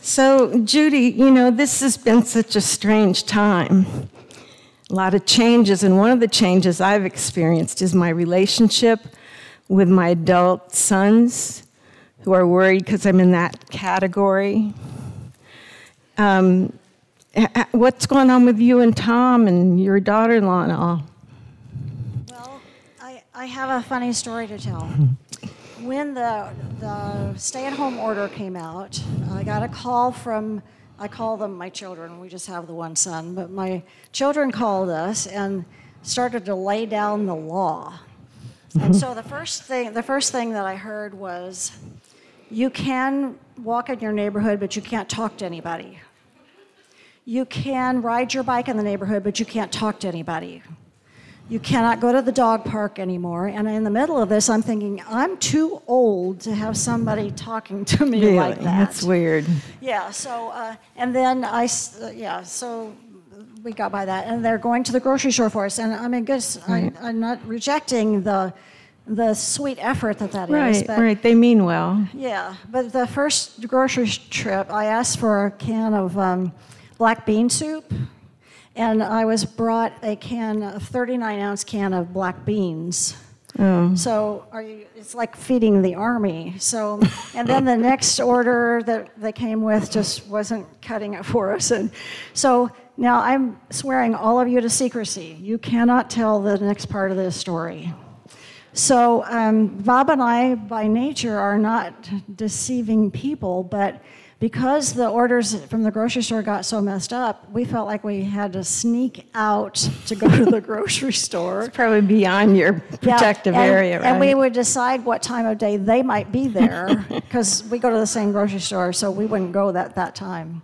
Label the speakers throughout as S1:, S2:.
S1: So, Judy, this has been such a strange time. A lot of changes, and one of the changes I've experienced is my relationship with my adult sons, who are worried because I'm in that category. What's going on with you and Tom and your daughter-in-law and all?
S2: Well, I have a funny story to tell. When the stay-at-home order came out, I got a call from, I call them my children, we just have the one son, but my children called us and started to lay down the law. And so the first thing that I heard was, you can walk in your neighborhood, but you can't talk to anybody. You can ride your bike in the neighborhood, but you can't talk to anybody. You cannot go to the dog park anymore. And in the middle of this, I'm thinking, I'm too old to have somebody talking to me
S1: really?
S2: Like that.
S1: That's weird.
S2: Yeah, so, and then so we got by that. And they're going to the grocery store for us. And I mean, I'm not rejecting the sweet effort that is.
S1: Right, they mean well.
S2: Yeah, but the first grocery trip, I asked for a can of black bean soup. And I was brought a 39-ounce can of black beans. Oh. So it's like feeding the army. So, and then the next order that they came with just wasn't cutting it for us. And so now I'm swearing all of you to secrecy. You cannot tell the next part of this story. So Bob and I, by nature, are not deceiving people, but because the orders from the grocery store got so messed up, we felt like we had to sneak out to go to the grocery store.
S1: It's probably beyond your protective area, right?
S2: And we would decide what time of day they might be there, because we go to the same grocery store, so we wouldn't go that time.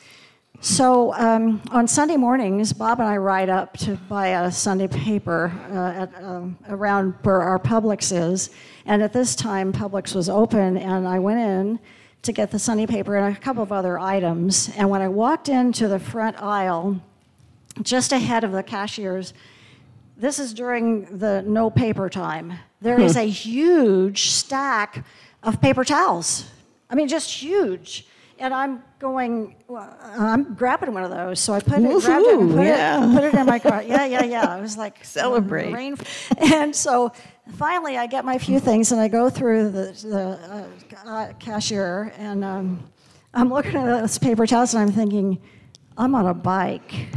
S2: So on Sunday mornings, Bob and I ride up to buy a Sunday paper around where our Publix is. And at this time, Publix was open, and I went in to get the Sunday paper and a couple of other items. And when I walked into the front aisle, just ahead of the cashiers, this is during the no paper time, there is a huge stack of paper towels. I mean, just huge. And I'm grabbing one of those. So I grabbed it and put it in my car. Yeah. It was like
S1: celebrate.
S2: And so finally I get my few things and I go through the cashier and I'm looking at those paper towels and I'm thinking, I'm on a bike.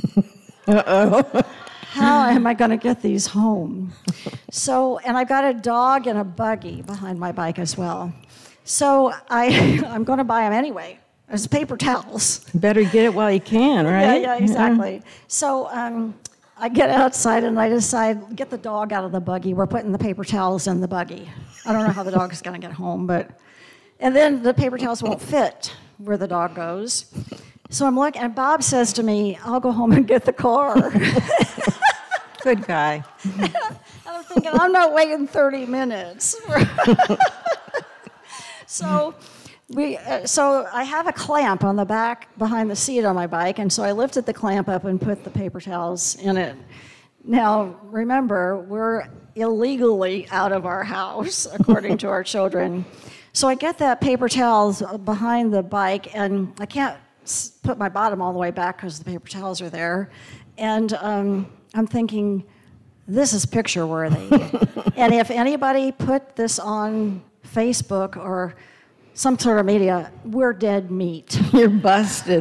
S2: Uh-oh. How am I going to get these home? So, and I've got a dog and a buggy behind my bike as well. So I'm going to buy them anyway. As paper towels.
S1: Better get it while you can, right?
S2: Yeah, exactly. Yeah. So I get outside and I decide, get the dog out of the buggy. We're putting the paper towels in the buggy. I don't know how the dog is going to get home, and then the paper towels won't fit where the dog goes. So I'm looking, and Bob says to me, I'll go home and get the car.
S1: Good guy.
S2: And I'm thinking, I'm not waiting 30 minutes. So I have a clamp on the back behind the seat on my bike, and so I lifted the clamp up and put the paper towels in it. Now, remember, we're illegally out of our house, according to our children. So I get that paper towels behind the bike, and I can't put my bottom all the way back because the paper towels are there. And I'm thinking, this is picture-worthy. And if anybody put this on Facebook or some sort of media, we're dead meat.
S1: You're busted.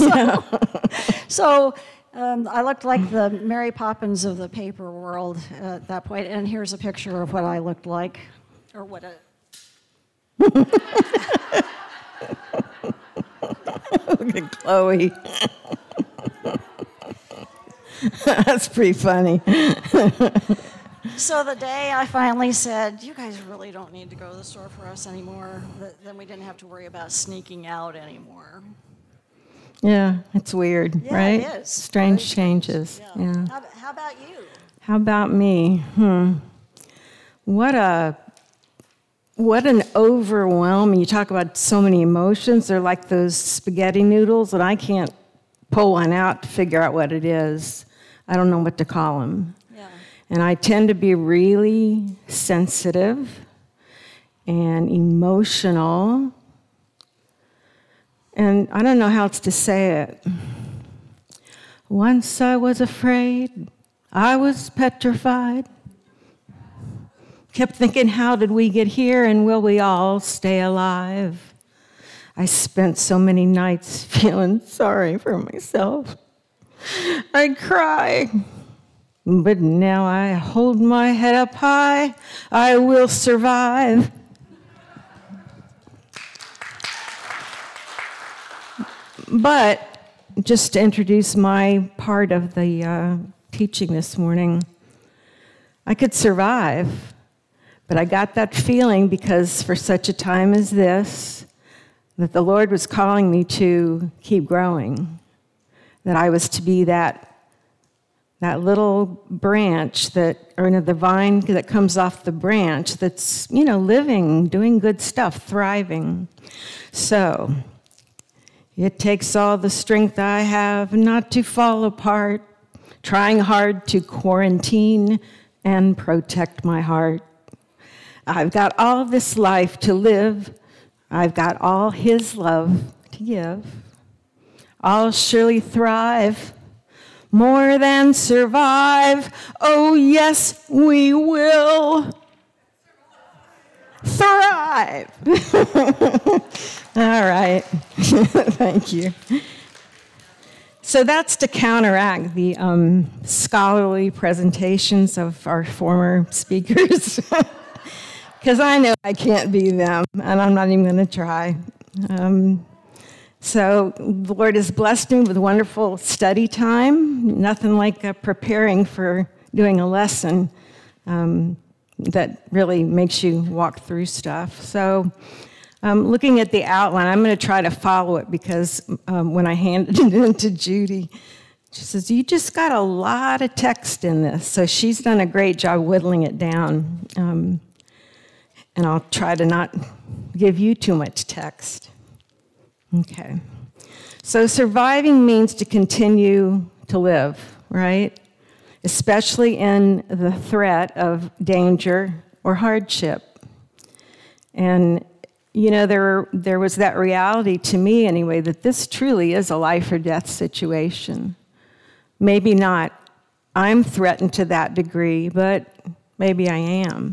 S2: So I looked like the Mary Poppins of the paper world at that point, and here's a picture of what I looked like, or what a...
S1: Look at Chloe. That's pretty funny.
S2: So the day I finally said, you guys really don't need to go to the store for us anymore, then we didn't have to worry about sneaking out anymore.
S1: Yeah, it's weird, right?
S2: It is.
S1: Strange changes. Yeah.
S2: How about you?
S1: How about me? What an overwhelming, you talk about so many emotions. They're like those spaghetti noodles, and I can't pull one out to figure out what it is. I don't know what to call them. Yeah. And I tend to be really sensitive and emotional. And I don't know how else to say it. Once I was afraid, I was petrified. Kept thinking, how did we get here, and will we all stay alive? I spent so many nights feeling sorry for myself. I'd cry, but now I hold my head up high. I will survive. But just to introduce my part of the teaching this morning, I could survive, but I got that feeling because for such a time as this, that the Lord was calling me to keep growing, that I was to be that little branch or the vine that comes off the branch that's, living, doing good stuff, thriving. So, it takes all the strength I have not to fall apart, trying hard to quarantine and protect my heart. I've got all this life to live. I've got all His love to give. I'll surely thrive, more than survive. Oh, yes, we will thrive. All right. Thank you. So that's to counteract the scholarly presentations of our former speakers. Because I know I can't be them, and I'm not even going to try. So the Lord has blessed me with wonderful study time, nothing like preparing for doing a lesson that really makes you walk through stuff. So looking at the outline, I'm going to try to follow it because when I handed it in to Judy, she says, you just got a lot of text in this. So she's done a great job whittling it down. And I'll try to not give you too much text. Okay. So surviving means to continue to live, right? Especially in the threat of danger or hardship. And, there was that reality to me anyway, that this truly is a life or death situation. Maybe not I'm threatened to that degree, but maybe I am.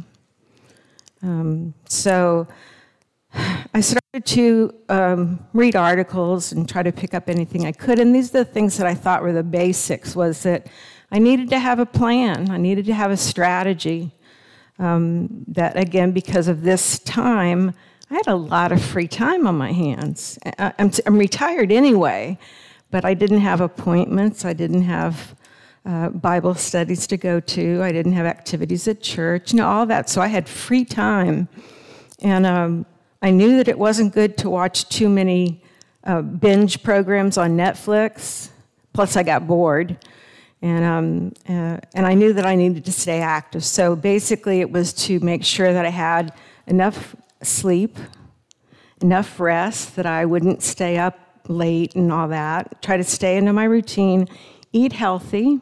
S1: So I started to read articles and try to pick up anything I could. And these are the things that I thought were the basics, was that I needed to have a plan. I needed to have a strategy. That, again, because of this time, I had a lot of free time on my hands. I'm retired anyway, but I didn't have appointments. I didn't have Bible studies to go to. I didn't have activities at church, all that. So I had free time. And I knew that it wasn't good to watch too many binge programs on Netflix. Plus, I got bored. And I knew that I needed to stay active. So basically, it was to make sure that I had enough sleep, enough rest, that I wouldn't stay up late and all that. Try to stay into my routine, eat healthy.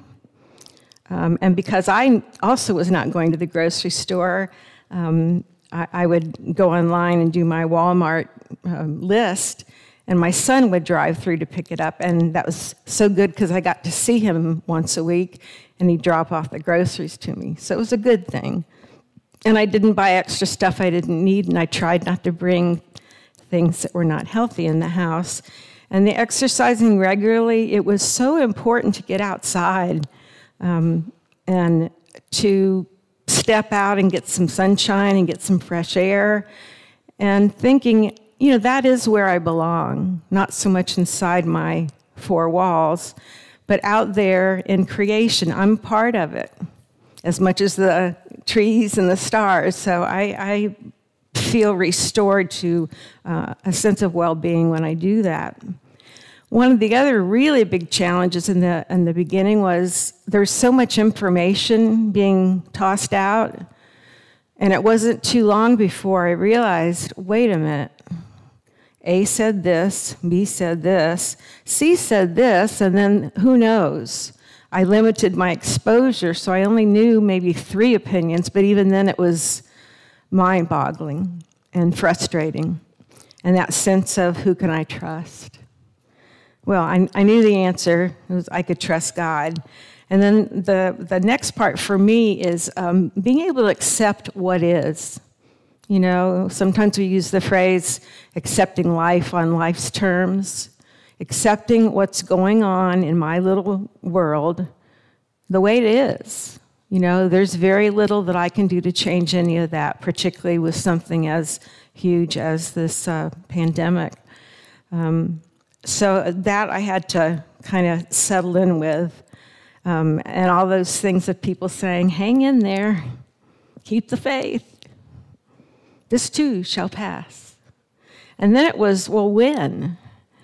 S1: And because I also was not going to the grocery store, I would go online and do my Walmart list, and my son would drive through to pick it up, and that was so good because I got to see him once a week, and he'd drop off the groceries to me. So it was a good thing. And I didn't buy extra stuff I didn't need, and I tried not to bring things that were not healthy in the house. And the exercising regularly, it was so important to get outside and to step out and get some sunshine and get some fresh air, and thinking, that is where I belong, not so much inside my four walls, but out there in creation. I'm part of it, as much as the trees and the stars. So I feel restored to a sense of well-being when I do that. One of the other really big challenges in the beginning was there's so much information being tossed out, and it wasn't too long before I realized, wait a minute, A said this, B said this, C said this, and then who knows? I limited my exposure, so I only knew maybe 3 opinions, but even then it was mind-boggling and frustrating, and that sense of who can I trust? Well, I knew the answer. It was I could trust God. And then the next part for me is being able to accept what is. You know, sometimes we use the phrase accepting life on life's terms, accepting what's going on in my little world the way it is. You know, there's very little that I can do to change any of that, particularly with something as huge as this pandemic. So that I had to kind of settle in with. And all those things of people saying, hang in there, keep the faith. This too shall pass. And then it was, well, when?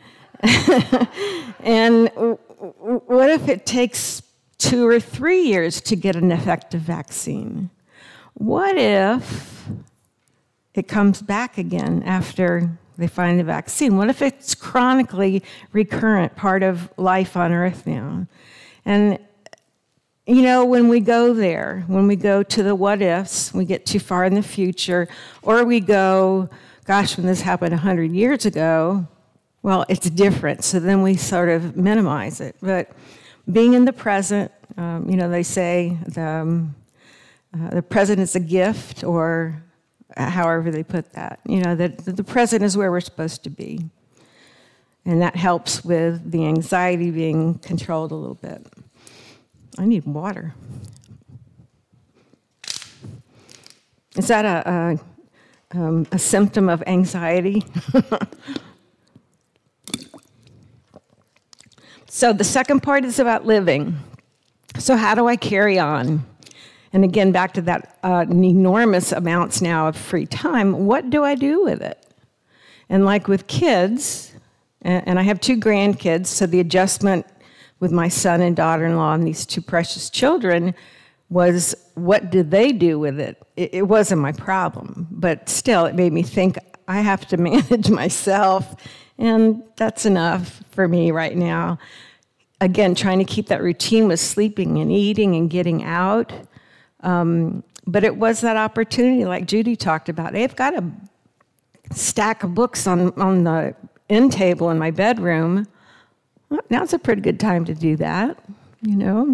S1: And what if it takes 2 or 3 years to get an effective vaccine? What if it comes back again after they find the vaccine? What if it's chronically recurrent part of life on Earth now? And, you know, when we go there, when we go to the what ifs, we get too far in the future, or we go, gosh, when this happened 100 years ago, well, it's different. So then we sort of minimize it. But being in the present, you know, they say the present is a gift, or however they put that. You know, that the present is where we're supposed to be. And that helps with the anxiety being controlled a little bit. I need water. Is that a symptom of anxiety? So the second part is about living. So how do I carry on? And again, back to that enormous amounts now of free time, what do I do with it? And like with kids, and I have 2 grandkids, so the adjustment with my son and daughter-in-law and these 2 precious children was, what did they do with it? It wasn't my problem, but still it made me think I have to manage myself, and that's enough for me right now. Again, trying to keep that routine with sleeping and eating and getting out. But it was that opportunity, like Judy talked about. I've got a stack of books on the end table in my bedroom. Well, now's a pretty good time to do that, you know.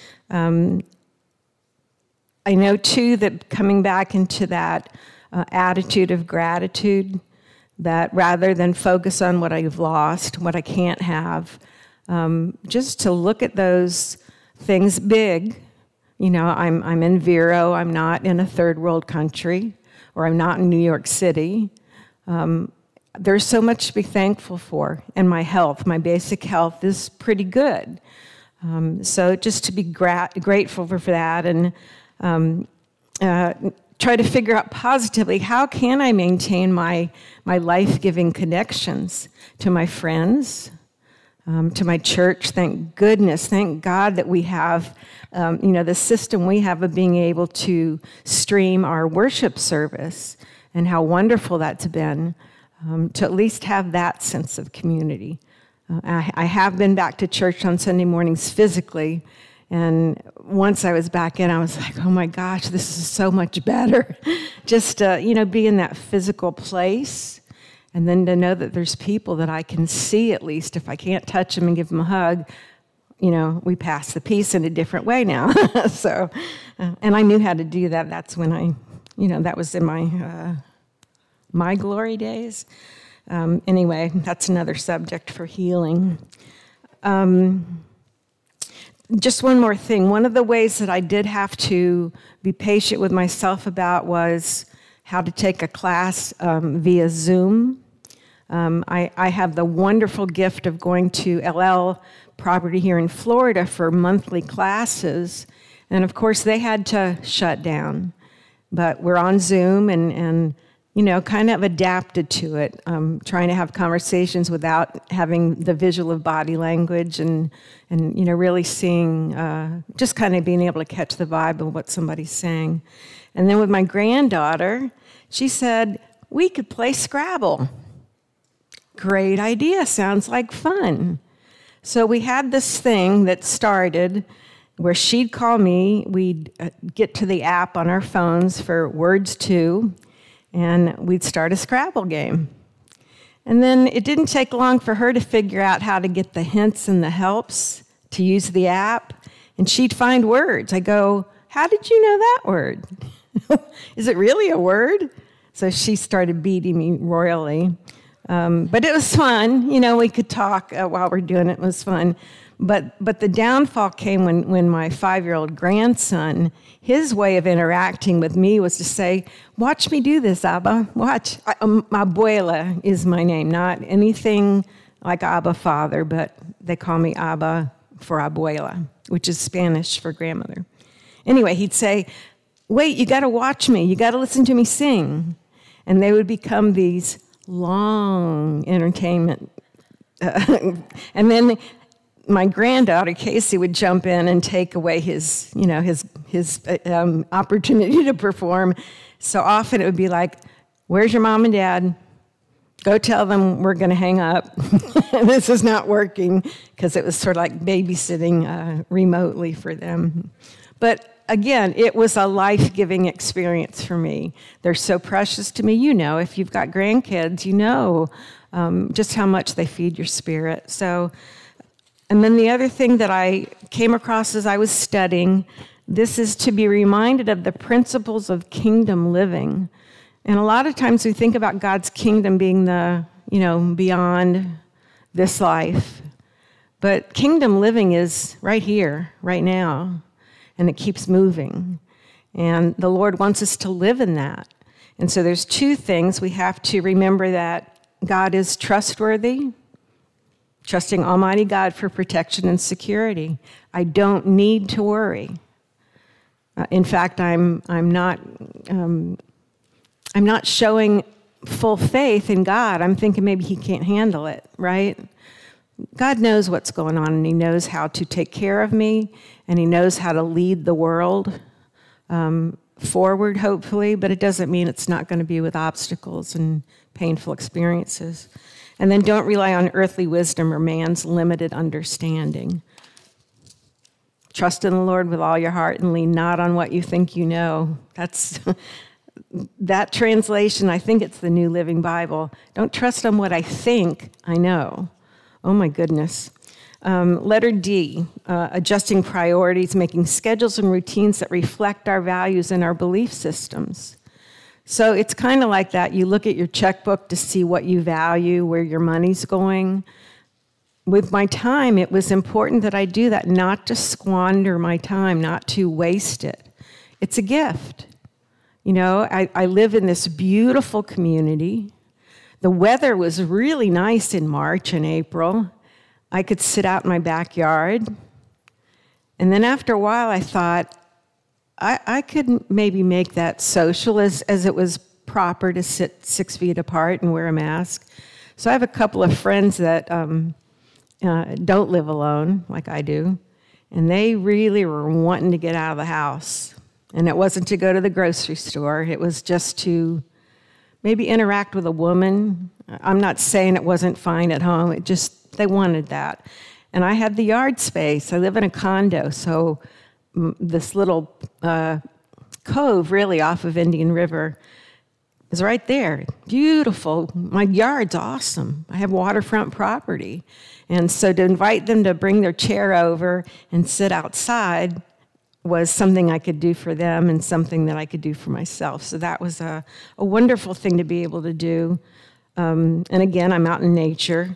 S1: I know, too, that coming back into that attitude of gratitude, that rather than focus on what I've lost, what I can't have, just to look at those things big. You know, I'm in Vero, I'm not in a third world country, or I'm not in New York City. There's so much to be thankful for, and my health, my basic health is pretty good. So just to be grateful for that, and try to figure out positively, how can I maintain my life-giving connections to my friends, to my church. Thank goodness, thank God that we have, the system we have of being able to stream our worship service, and how wonderful that's been, to at least have that sense of community. I have been back to church on Sunday mornings physically, and once I was back in, I was like, oh my gosh, this is so much better. Just, be in that physical place. And then to know that there's people that I can see, at least, if I can't touch them and give them a hug, we pass the peace in a different way now. So, and I knew how to do that. That's when that was in my glory days. Anyway, that's another subject for healing. Just one more thing. One of the ways that I did have to be patient with myself about was how to take a class via Zoom. I have the wonderful gift of going to LL property here in Florida for monthly classes. And of course, they had to shut down. But we're on Zoom and kind of adapted to it, trying to have conversations without having the visual of body language and really seeing, just kind of being able to catch the vibe of what somebody's saying. And then with my granddaughter, she said, we could play Scrabble. Great idea, sounds like fun. So we had this thing that started where she'd call me, we'd get to the app on our phones for Words 2, and we'd start a Scrabble game. And then it didn't take long for her to figure out how to get the hints and the helps to use the app. And she'd find words. I go, how did you know that word? Is it really a word? So she started beating me royally. But it was fun. We could talk while we're doing it. It was fun. But the downfall came when my 5-year-old grandson, his way of interacting with me was to say, watch me do this, Abba. Watch. Abuela is my name, not anything like Abba Father, but they call me Abba for Abuela, which is Spanish for grandmother. Anyway, he'd say, wait, you got to watch me. You got to listen to me sing. And they would become these long entertainment. And then my granddaughter, Casey, would jump in and take away his opportunity to perform. So often it would be like, where's your mom and dad? Go tell them we're going to hang up. This is not working, because it was sort of like babysitting remotely for them. But again, it was a life-giving experience for me. They're so precious to me. If you've got grandkids, just how much they feed your spirit. And then the other thing that I came across as I was studying, this is to be reminded of the principles of kingdom living. And a lot of times we think about God's kingdom being beyond this life. But kingdom living is right here, right now. And it keeps moving. And the Lord wants us to live in that. And so there's two things. We have to remember that God is trustworthy, trusting Almighty God for protection and security. I don't need to worry. In fact, I'm not showing full faith in God. I'm thinking maybe He can't handle it, right? God knows what's going on, and He knows how to take care of me, and He knows how to lead the world forward, hopefully, but it doesn't mean it's not going to be with obstacles and painful experiences. And then don't rely on earthly wisdom or man's limited understanding. Trust in the Lord with all your heart and lean not on what you think you know. That's that translation, I think it's the New Living Bible. Don't trust on what I think I know. Oh my goodness. Letter D, adjusting priorities, making schedules and routines that reflect our values and our belief systems. So it's kind of like that. You look at your checkbook to see what you value, where your money's going. With my time, it was important that I do that, not to squander my time, not to waste it. It's a gift. I live in this beautiful community. The weather was really nice in March and April. I could sit out in my backyard. And then after a while, I thought, I could maybe make that social as it was proper to sit 6 feet apart and wear a mask. So I have a couple of friends that don't live alone like I do, and they really were wanting to get out of the house. And it wasn't to go to the grocery store. It was just to maybe interact with a woman. I'm not saying it wasn't fine at home. They wanted that. And I had the yard space. I live in a condo, so this little cove really off of Indian River is right there. Beautiful. My yard's awesome. I have waterfront property. And so to invite them to bring their chair over and sit outside was something I could do for them and something that I could do for myself. So that was a wonderful thing to be able to do. And again, I'm out in nature.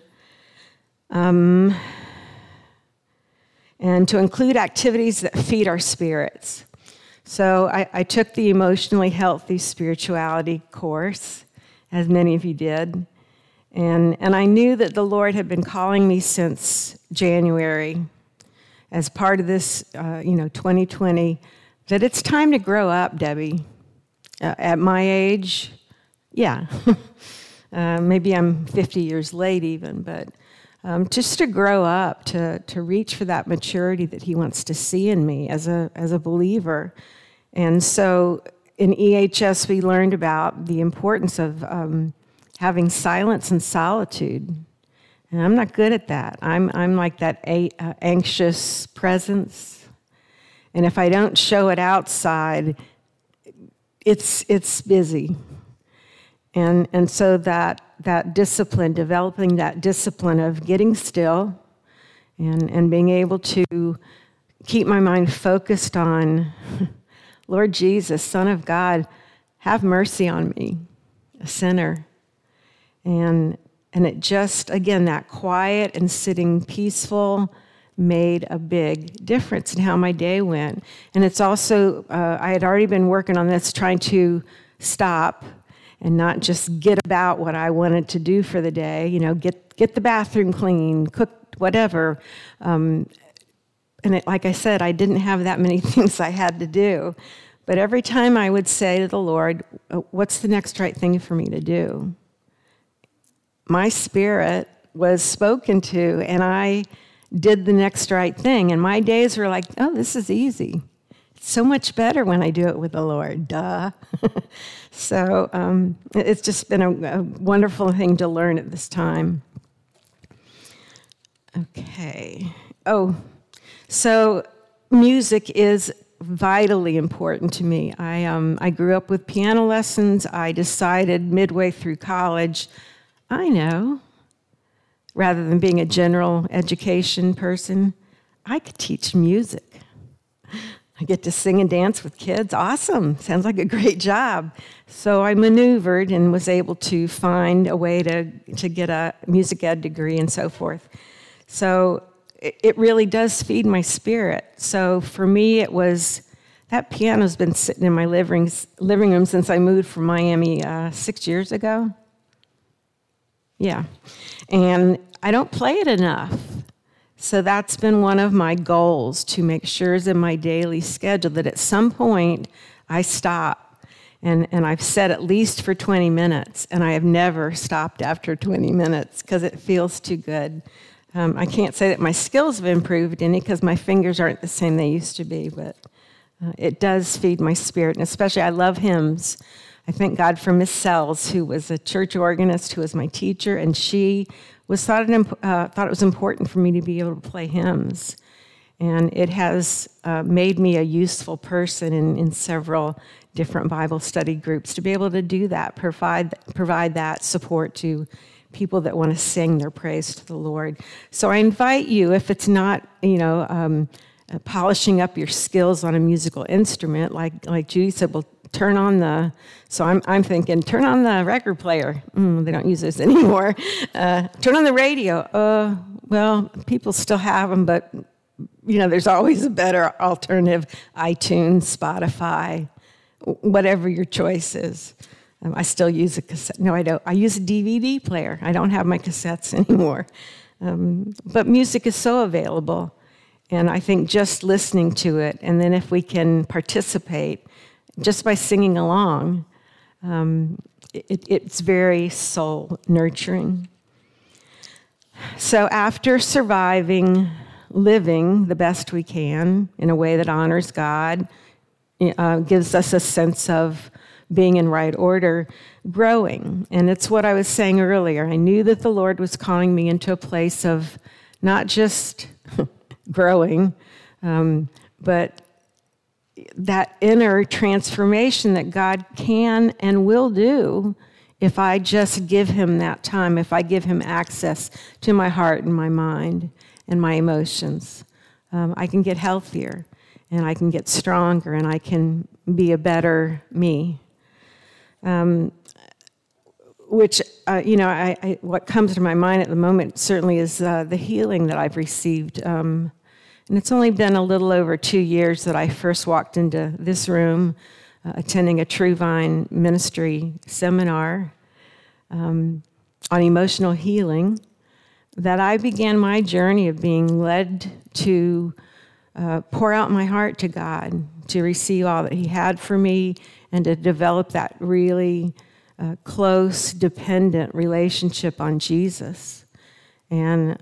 S1: And to include activities that feed our spirits. So I took the Emotionally Healthy Spirituality course, as many of you did. And I knew that the Lord had been calling me since January as part of this, 2020, that it's time to grow up, Debbie. At my age, yeah. Maybe I'm 50 years late even, but just to grow up, to reach for that maturity that He wants to see in me as a believer. And so in EHS, we learned about the importance of having silence and solitude. And I'm not good at that. I'm like that anxious presence. And if I don't show it outside, it's busy. And so that that discipline, developing that discipline of getting still and being able to keep my mind focused on, Lord Jesus, Son of God, have mercy on me, a sinner. And it just, again, that quiet and sitting peaceful made a big difference in how my day went. And it's also, I had already been working on this, trying to stop and not just get about what I wanted to do for the day, get the bathroom clean, cook whatever. And like I said, I didn't have that many things I had to do. But every time I would say to the Lord, what's the next right thing for me to do? My spirit was spoken to, and I did the next right thing. And my days were like, oh, this is easy. It's so much better when I do it with the Lord. Duh. So it's just been a wonderful thing to learn at this time. Okay. Oh, so music is vitally important to me. I grew up with piano lessons. I decided midway through college, I know, rather than being a general education person, I could teach music. I get to sing and dance with kids. Awesome. Sounds like a great job. So I maneuvered and was able to find a way to get a music ed degree and so forth. So it really does feed my spirit. So for me, it was, that piano's been sitting in my living room since I moved from Miami 6 years ago. Yeah. And I don't play it enough. So that's been one of my goals, to make sure is in my daily schedule that at some point I stop. And I've set at least for 20 minutes, and I have never stopped after 20 minutes because it feels too good. I can't say that my skills have improved any because my fingers aren't the same they used to be, but it does feed my spirit, and especially I love hymns. I thank God for Miss Sells, who was a church organist, who was my teacher, and she thought it was important for me to be able to play hymns. And it has made me a useful person in several different Bible study groups to be able to do that, provide that support to people that want to sing their praise to the Lord. So I invite you, if it's not, polishing up your skills on a musical instrument, like Judy said, well, turn on I'm thinking, turn on the record player. They don't use this anymore. Turn on the radio. Well, people still have them, but, there's always a better alternative. iTunes, Spotify, whatever your choice is. I still use a cassette. No, I don't. I use a DVD player. I don't have my cassettes anymore. But music is so available. And I think just listening to it, and then if we can participate just by singing along, it's very soul nurturing. So after surviving, living the best we can in a way that honors God, gives us a sense of being in right order, growing. And it's what I was saying earlier. I knew that the Lord was calling me into a place of not just growing, but that inner transformation that God can and will do if I just give him that time, if I give him access to my heart and my mind and my emotions. I can get healthier, and I can get stronger, and I can be a better me. What comes to my mind at the moment certainly is the healing that I've received. And it's only been a little over 2 years that I first walked into this room, attending a True Vine ministry seminar on emotional healing, that I began my journey of being led to pour out my heart to God, to receive all that he had for me, and to develop that really close, dependent relationship on Jesus. And,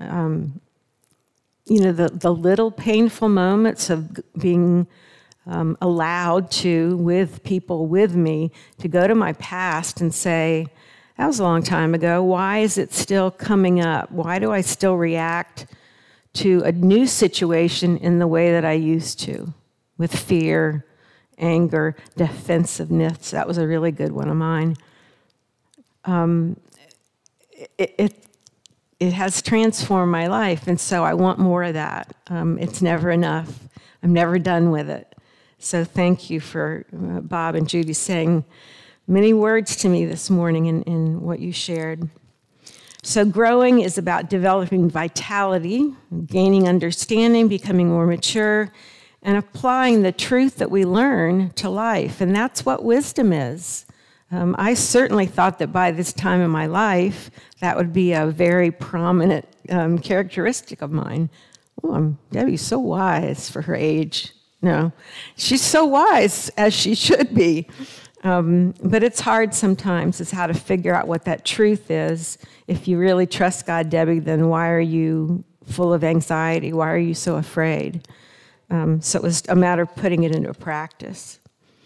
S1: the little painful moments of being allowed to, with people with me, to go to my past and say, that was a long time ago. Why is it still coming up? Why do I still react to a new situation in the way that I used to, with fear, anger, defensiveness? That was a really good one of mine. it has transformed my life, and so I want more of that. It's never enough. I'm never done with it. So thank you for Bob and Judy saying many words to me this morning in what you shared. So growing is about developing vitality, gaining understanding, becoming more mature, and applying the truth that we learn to life. And that's what wisdom is. I certainly thought that by this time in my life, that would be a very prominent characteristic of mine. Oh, Debbie's so wise for her age. No, she's so wise, as she should be. But it's hard sometimes, is how to figure out what that truth is. If you really trust God, Debbie, then why are you full of anxiety? Why are you so afraid? So it was a matter of putting it into practice.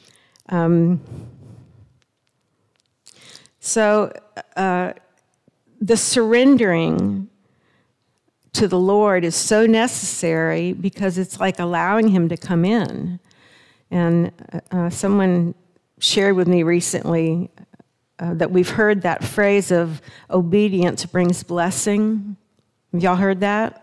S1: So the surrendering to the Lord is so necessary because it's like allowing Him to come in. And someone shared with me recently that we've heard that phrase of obedience brings blessing. Have y'all heard that?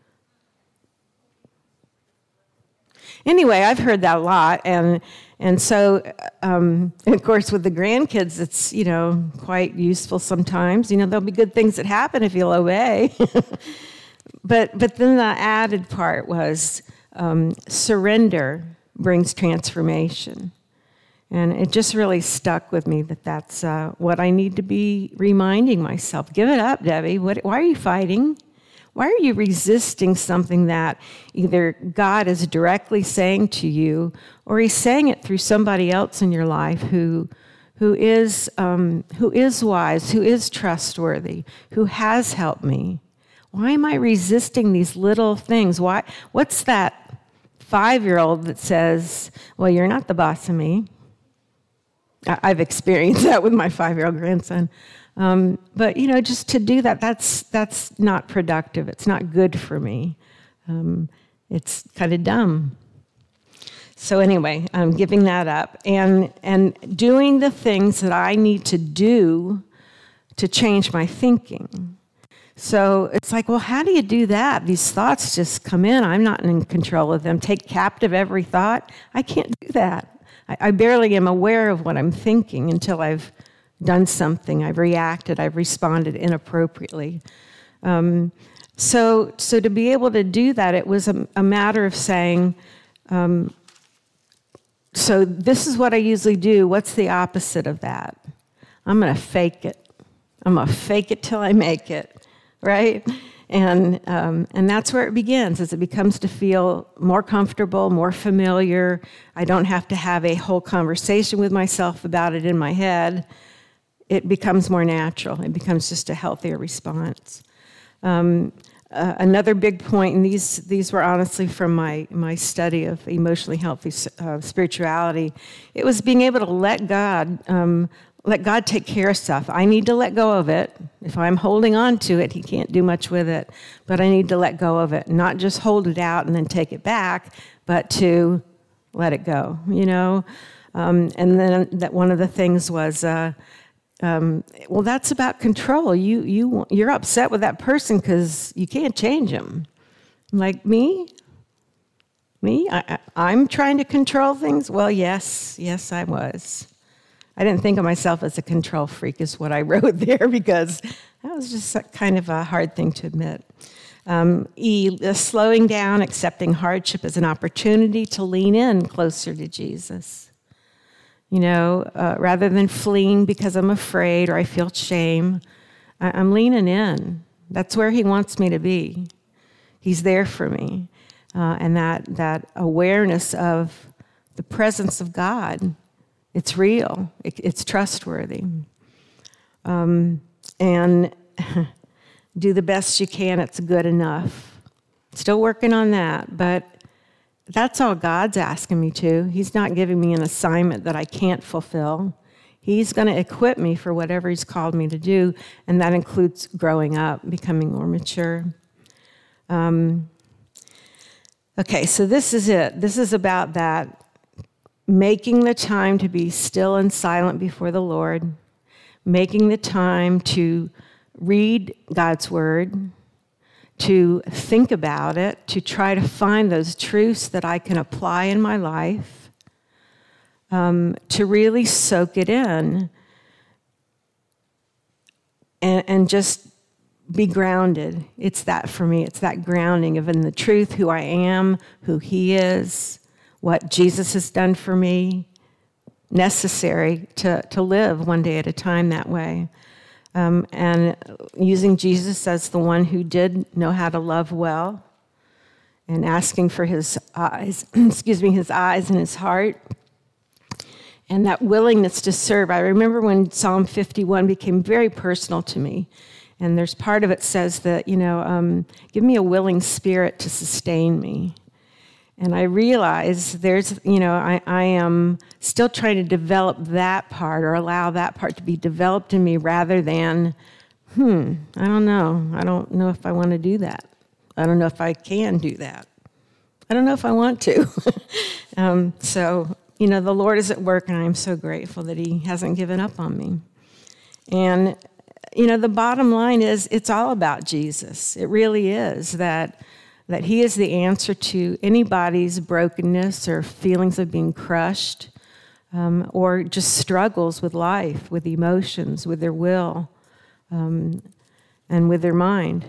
S1: Anyway, I've heard that a lot, and so, of course, with the grandkids, it's, quite useful sometimes. There'll be good things that happen if you'll obey. But then the added part was surrender brings transformation. And it just really stuck with me that that's what I need to be reminding myself. Give it up, Debbie. Why are you fighting? Why are you resisting something that either God is directly saying to you, or He's saying it through somebody else in your life who is wise, who is trustworthy, who has helped me? Why am I resisting these little things? What's that 5-year-old that says, "Well, you're not the boss of me"? I've experienced that with my 5-year-old grandson. But, just to do that, that's not productive. It's not good for me. It's kind of dumb. So anyway, I'm giving that up and doing the things that I need to do to change my thinking. So it's like, well, how do you do that? These thoughts just come in. I'm not in control of them. Take captive every thought. I can't do that. I barely am aware of what I'm thinking until I've done something. I've reacted. I've responded inappropriately. So to be able to do that, it was a matter of saying, so this is what I usually do. What's the opposite of that? I'm going to fake it. I'm going to fake it till I make it, right? And that's where it begins, as it becomes to feel more comfortable, more familiar. I don't have to have a whole conversation with myself about it in my head. It becomes more natural. It becomes just a healthier response. Another big point, and these were honestly from my study of emotionally healthy spirituality, it was being able to let God take care of stuff. I need to let go of it. If I'm holding on to it, He can't do much with it. But I need to let go of it, not just hold it out and then take it back, but to let it go, And then that one of the things was, well, that's about control. You're upset with that person because you can't change them. I'm like, me? I'm trying to control things? Well, yes, I was. I didn't think of myself as a control freak, is what I wrote there, because that was just kind of a hard thing to admit. Slowing down, accepting hardship as an opportunity to lean in closer to Jesus. Rather than fleeing because I'm afraid or I feel shame, I'm leaning in. That's where He wants me to be. He's there for me. And that awareness of the presence of God, it's real. It's trustworthy. And do the best you can. It's good enough. Still working on that, but that's all God's asking me to. He's not giving me an assignment that I can't fulfill. He's going to equip me for whatever He's called me to do, and that includes growing up, becoming more mature. Okay, so this is it. This is about that, making the time to be still and silent before the Lord, making the time to read God's word, to think about it, to try to find those truths that I can apply in my life, to really soak it in and just be grounded. It's that for me. It's that grounding of in the truth, who I am, who he is, what Jesus has done for me, necessary to live one day at a time that way. And using Jesus as the one who did know how to love well, and asking for his eyes, his eyes and his heart, and that willingness to serve. I remember when Psalm 51 became very personal to me, and there's part of it says that, give me a willing spirit to sustain me. And I realize there's, I am still trying to develop that part, or allow that part to be developed in me, rather than, I don't know. I don't know if I want to do that. I don't know if I can do that. I don't know if I want to. So, the Lord is at work, and I'm so grateful that he hasn't given up on me. And, the bottom line is it's all about Jesus. It really is, that he is the answer to anybody's brokenness or feelings of being crushed, or just struggles with life, with emotions, with their will, and with their mind.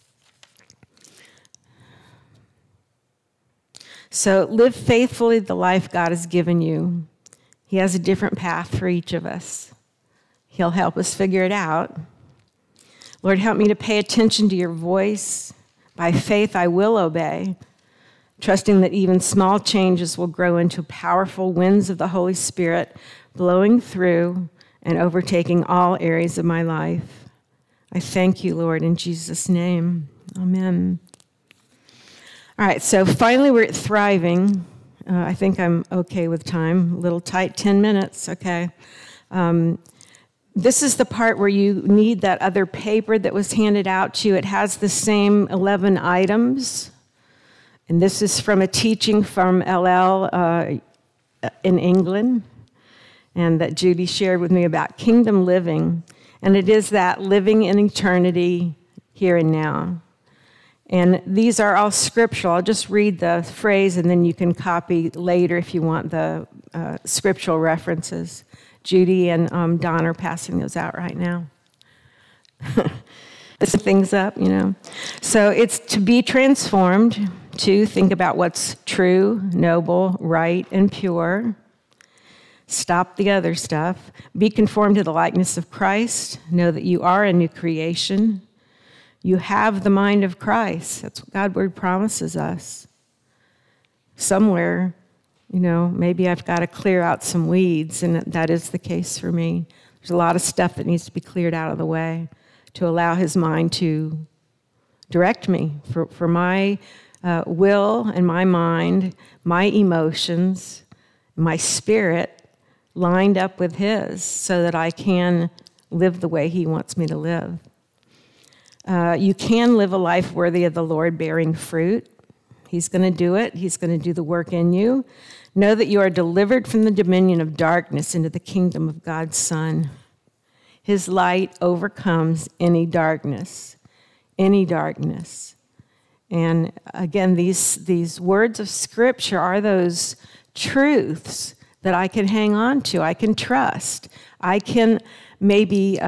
S1: So live faithfully the life God has given you. He has a different path for each of us. He'll help us figure it out. Lord, help me to pay attention to your voice. By faith, I will obey, trusting that even small changes will grow into powerful winds of the Holy Spirit, blowing through and overtaking all areas of my life. I thank you, Lord, in Jesus' name. Amen. All right, so finally we're at thriving. I think I'm okay with time. A little tight, 10 minutes, okay. This is the part where you need that other paper that was handed out to you. It has the same 11 items. And this is from a teaching from LL in England, and that Judy shared with me about kingdom living. And it is that living in eternity here and now. And these are all scriptural. I'll just read the phrase, and then you can copy later if you want the scriptural references. Judy and Don are passing those out right now. Listen things up, So it's to be transformed, to think about what's true, noble, right, and pure. Stop the other stuff. Be conformed to the likeness of Christ. Know that you are a new creation. You have the mind of Christ. That's what God's word promises us. Somewhere, maybe I've got to clear out some weeds, and that is the case for me. There's a lot of stuff that needs to be cleared out of the way to allow his mind to direct me for my will and my mind, my emotions, my spirit lined up with his, so that I can live the way he wants me to live. You can live a life worthy of the Lord, bearing fruit. He's going to do it. He's going to do the work in you. Know that you are delivered from the dominion of darkness into the kingdom of God's Son. His light overcomes any darkness. Any darkness. And again, these words of Scripture are those truths that I can hang on to. I can trust. I can maybe...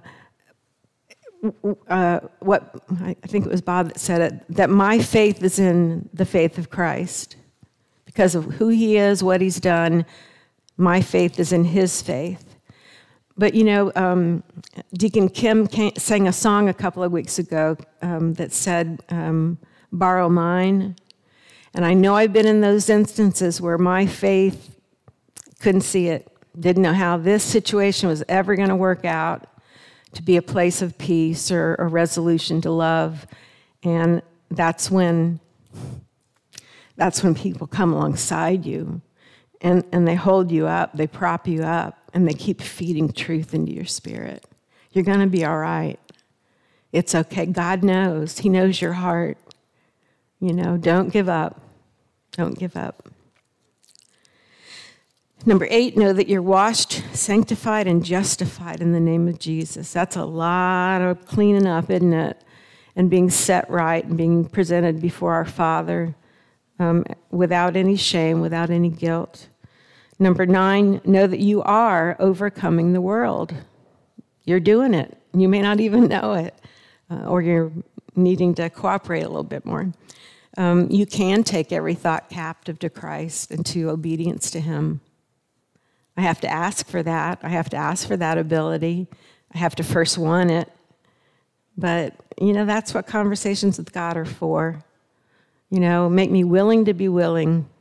S1: what I think it was Bob that said it, that my faith is in the faith of Christ. Because of who he is, what he's done, my faith is in his faith. But Deacon Kim sang a song a couple of weeks ago that said, borrow mine. And I know I've been in those instances where my faith couldn't see it, didn't know how this situation was ever going to work out to be a place of peace or a resolution to love. And that's when people come alongside you and they hold you up, they prop you up, and they keep feeding truth into your spirit. You're going to be all right. It's okay. God knows. He knows your heart. Don't give up. Don't give up. Number 8, know that you're washed, sanctified, and justified in the name of Jesus. That's a lot of cleaning up, isn't it? And being set right and being presented before our Father without any shame, without any guilt. Number 9, know that you are overcoming the world. You're doing it. You may not even know it, or you're needing to cooperate a little bit more. You can take every thought captive to Christ and to obedience to Him. I have to ask for that. I have to ask for that ability. I have to first want it. But, that's what conversations with God are for. Make me willing to be willing.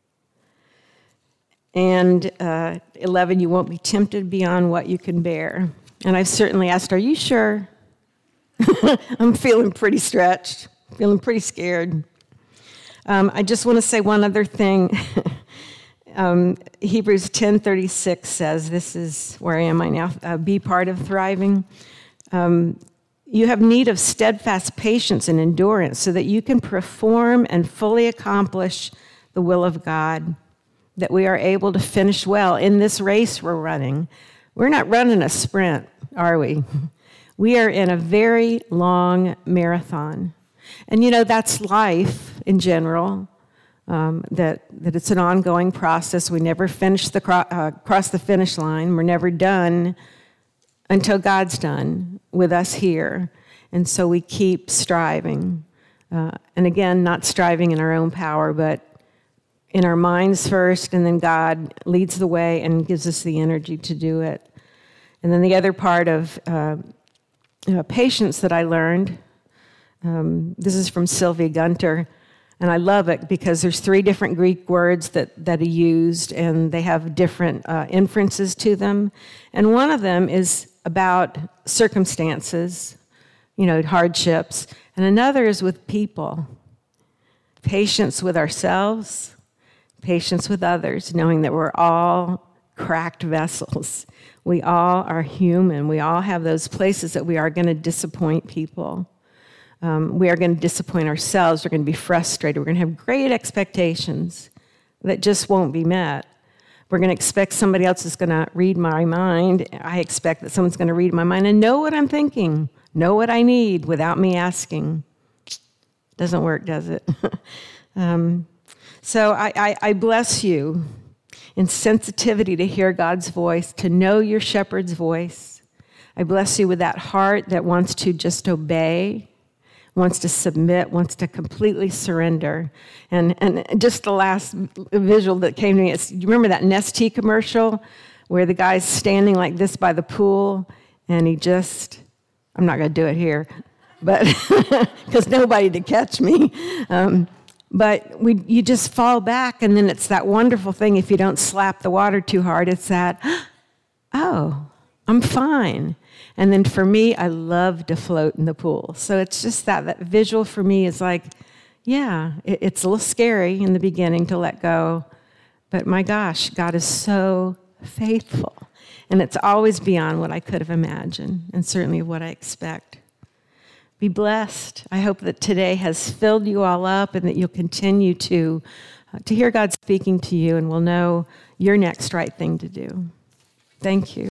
S1: And 11, you won't be tempted beyond what you can bear. And I've certainly asked, are you sure? I'm feeling pretty stretched, feeling pretty scared. I just want to say one other thing. Hebrews 10:36 says, this is where I now, be part of thriving. You have need of steadfast patience and endurance so that you can perform and fully accomplish the will of God, that we are able to finish well in this race we're running. We're not running a sprint, are we? We are in a very long marathon. And that's life in general, that it's an ongoing process. We never finish cross the finish line. We're never done until God's done with us here. And so we keep striving. And again, not striving in our own power, but in our minds first, and then God leads the way and gives us the energy to do it. And then the other part of patience that I learned, this is from Sylvia Gunter, and I love it because there's 3 different Greek words that he used, and they have different inferences to them. And one of them is about circumstances, hardships, and another is with people. Patience with ourselves, patience with others, knowing that we're all cracked vessels. We all are human. We all have those places that we are going to disappoint people. We are going to disappoint ourselves. We're going to be frustrated. We're going to have great expectations that just won't be met. We're going to expect somebody else is going to read my mind. I expect that someone's going to read my mind and know what I'm thinking, know what I need without me asking. Doesn't work, does it? So I bless you in sensitivity to hear God's voice, to know your shepherd's voice. I bless you with that heart that wants to just obey, wants to submit, wants to completely surrender. And just the last visual that came to me, you remember that Nestea commercial where the guy's standing like this by the pool and I'm not going to do it here, but because nobody to catch me. But you just fall back, and then it's that wonderful thing if you don't slap the water too hard. It's that, oh, I'm fine. And then for me, I love to float in the pool. So it's just that visual for me is like, yeah, it's a little scary in the beginning to let go. But my gosh, God is so faithful. And it's always beyond what I could have imagined, and certainly what I expect. Be blessed. I hope that today has filled you all up and that you'll continue to hear God speaking to you and will know your next right thing to do. Thank you.